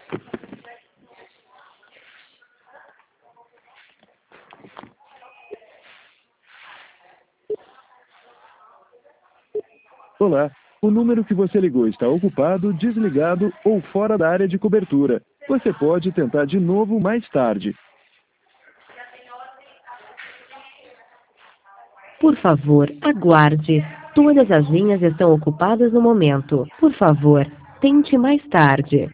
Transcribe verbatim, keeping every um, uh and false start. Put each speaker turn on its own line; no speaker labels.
Olá, o número que você ligou está ocupado, desligado ou fora da área de cobertura. Você pode tentar de novo mais tarde.
Por favor, aguarde. Todas as linhas estão ocupadas no momento. Por favor, tente mais tarde.